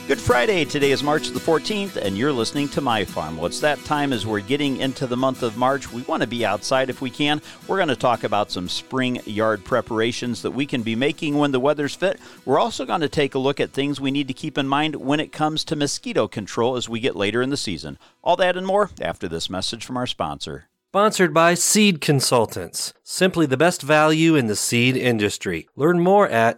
Good Friday. Today is March the 14th, and you're listening to My Farm. Well, it's that time as we're getting into the month of March. We want to be outside if we can. We're going to talk about some spring yard preparations that we can be making when the weather's fit. We're also going to take a look at things we need to keep in mind when it comes to mosquito control as we get later in the season. All that and more after this message from our sponsor. Sponsored by Seed Consultants, simply the best value in the seed industry. Learn more at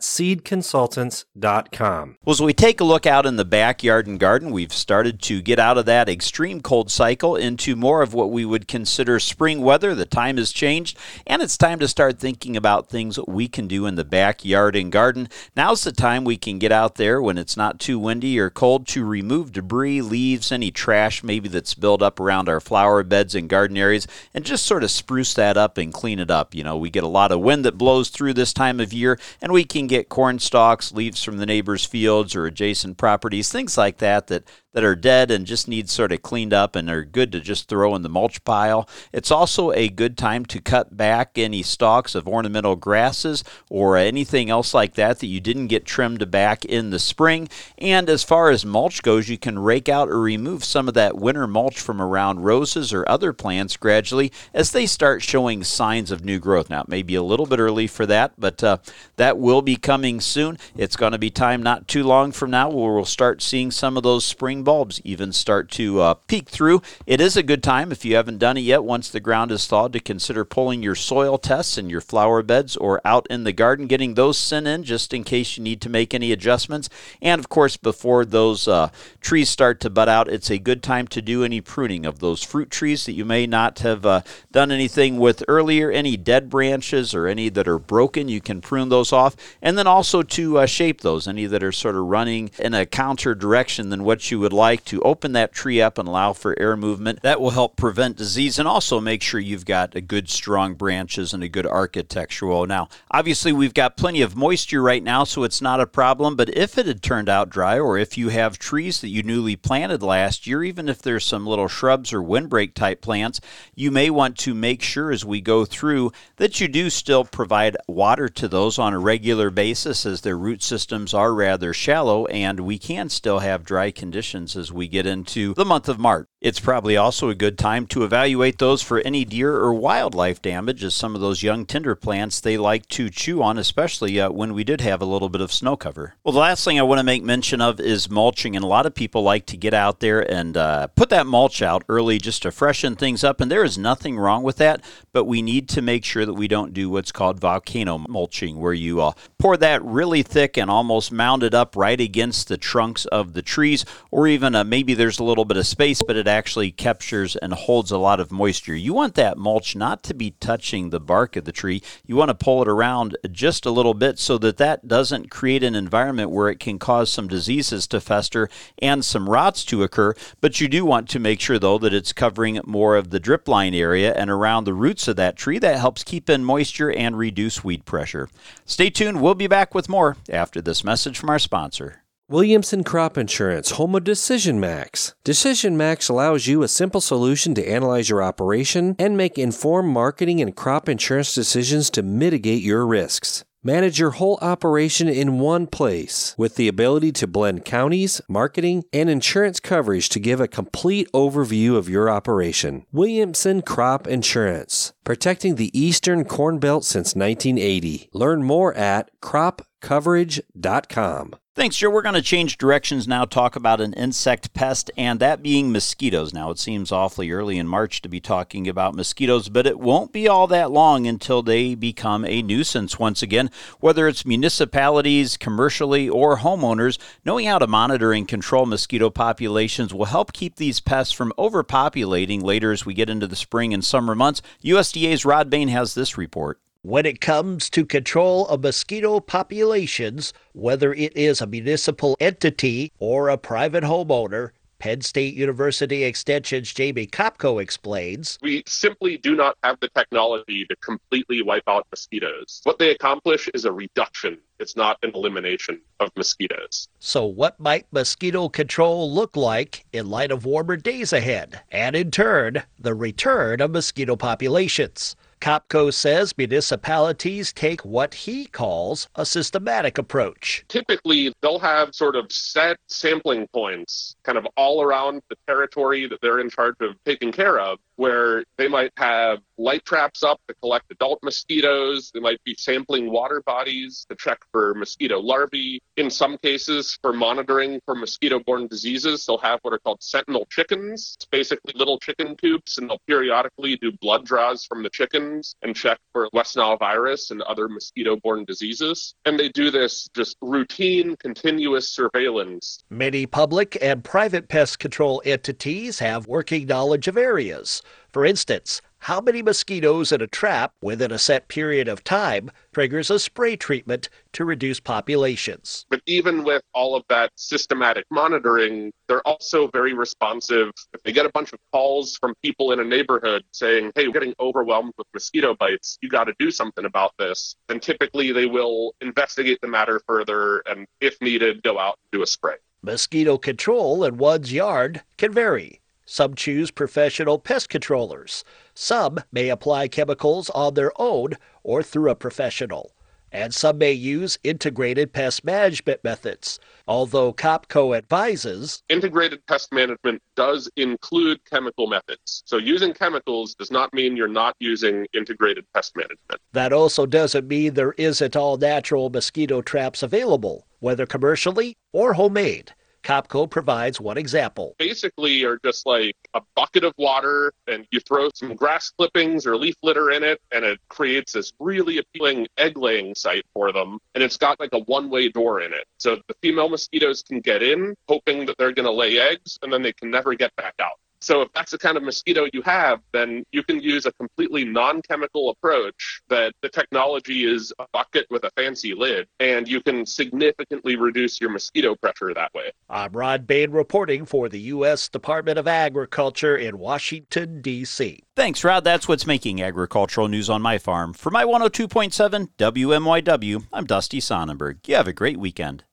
seedconsultants.com. Well, as we take a look out in the backyard and garden, we've started to get out of that extreme cold cycle into more of what we would consider spring weather. The time has changed, and it's time to start thinking about things we can do in the backyard and garden. Now's the time we can get out there when it's not too windy or cold to remove debris, leaves, any trash maybe that's built up around our flower beds and garden areas, and just sort of spruce that up and clean it up. You know, we get a lot of wind that blows through this time of year, and we can get corn stalks, leaves from the neighbor's fields or adjacent properties, things like that are dead and just need sort of cleaned up and are good to just throw in the mulch pile. It's also a good time to cut back any stalks of ornamental grasses or anything else like that you didn't get trimmed back in the spring. And as far as mulch goes, you can rake out or remove some of that winter mulch from around roses or other plants gradually as they start showing signs of new growth. Now, it may be a little bit early for that, but that will be coming soon. It's going to be time not too long from now where we'll start seeing some of those spring bulbs even start to peek through. It is a good time, if you haven't done it yet, once the ground is thawed, to consider pulling your soil tests in your flower beds or out in the garden, getting those sent in just in case you need to make any adjustments. And of course, before those trees start to bud out, it's a good time to do any pruning of those fruit trees that you may not have done anything with earlier. Any dead branches or any that are broken, you can prune those off. And then also to shape those, any that are sort of running in a counter direction than what you would like, to open that tree up and allow for air movement. That will help prevent disease and also make sure you've got a good strong branches and a good architectural. Now, obviously we've got plenty of moisture right now, so it's not a problem, but if it had turned out dry, or if you have trees that you newly planted last year, even if there's some little shrubs or windbreak type plants, you may want to make sure as we go through that you do still provide water to those on a regular basis, as their root systems are rather shallow and we can still have dry conditions as we get into the month of March. It's probably also a good time to evaluate those for any deer or wildlife damage, as some of those young tinder plants they like to chew on, especially when we did have a little bit of snow cover. Well, the last thing I want to make mention of is mulching, and a lot of people like to get out there and put that mulch out early just to freshen things up, and there is nothing wrong with that, but we need to make sure that we don't do what's called volcano mulching, where you pour that really thick and almost mound it up right against the trunks of the trees, or even maybe there's a little bit of space, but it actually captures and holds a lot of moisture. You want that mulch not to be touching the bark of the tree. You want to pull it around just a little bit so that doesn't create an environment where it can cause some diseases to fester and some rots to occur, but you do want to make sure, though, that it's covering more of the drip line area and around the roots of that tree. That helps keep in moisture and reduce weed pressure. Stay tuned. We'll be back with more after this message from our sponsor. Williamson Crop Insurance, home of Decision Max. Decision Max allows you a simple solution to analyze your operation and make informed marketing and crop insurance decisions to mitigate your risks. Manage your whole operation in one place with the ability to blend counties, marketing, and insurance coverage to give a complete overview of your operation. Williamson Crop Insurance, protecting the Eastern Corn Belt since 1980. Learn more at cropcoverage.com. Thanks, Joe. We're going to change directions now, talk about an insect pest, and that being mosquitoes. Now, it seems awfully early in March to be talking about mosquitoes, but it won't be all that long until they become a nuisance once again. Whether it's municipalities, commercially, or homeowners, knowing how to monitor and control mosquito populations will help keep these pests from overpopulating later as we get into the spring and summer months. USDA's Rod Bain has this report. When it comes to control of mosquito populations, whether it is a municipal entity or a private homeowner, Penn State University Extension's Jamie Kopko explains. We simply do not have the technology to completely wipe out mosquitoes. What they accomplish is a reduction. It's not an elimination of mosquitoes. So what might mosquito control look like in light of warmer days ahead? And in turn, the return of mosquito populations. Kopko says municipalities take what he calls a systematic approach. Typically, they'll have sort of set sampling points kind of all around the territory that they're in charge of taking care of, where they might have light traps up to collect adult mosquitoes. They might be sampling water bodies to check for mosquito larvae. In some cases, for monitoring for mosquito-borne diseases, they'll have what are called sentinel chickens. It's basically little chicken coops, and they'll periodically do blood draws from the chickens and check for West Nile virus and other mosquito-borne diseases. And they do this just routine, continuous surveillance. Many public and private pest control entities have working knowledge of areas. For instance, how many mosquitoes in a trap within a set period of time triggers a spray treatment to reduce populations. But even with all of that systematic monitoring, they're also very responsive. If they get a bunch of calls from people in a neighborhood saying, hey, we're getting overwhelmed with mosquito bites, you got to do something about this, then typically they will investigate the matter further and, if needed, go out and do a spray. Mosquito control in one's yard can vary. Some choose professional pest controllers. Some may apply chemicals on their own or through a professional. And some may use integrated pest management methods, although Kopko advises integrated pest management does include chemical methods. So using chemicals does not mean you're not using integrated pest management. That also doesn't mean there isn't all-natural mosquito traps available, whether commercially or homemade. Kopko provides one example. Basically, you're just like a bucket of water, and you throw some grass clippings or leaf litter in it, and it creates this really appealing egg-laying site for them. And it's got like a one-way door in it. So the female mosquitoes can get in, hoping that they're going to lay eggs, and then they can never get back out. So if that's the kind of mosquito you have, then you can use a completely non-chemical approach that the technology is a bucket with a fancy lid, and you can significantly reduce your mosquito pressure that way. I'm Rod Bain reporting for the U.S. Department of Agriculture in Washington, D.C. Thanks, Rod. That's what's making agricultural news on my farm. For my 102.7 WMYW, I'm Dusty Sonnenberg. You have a great weekend.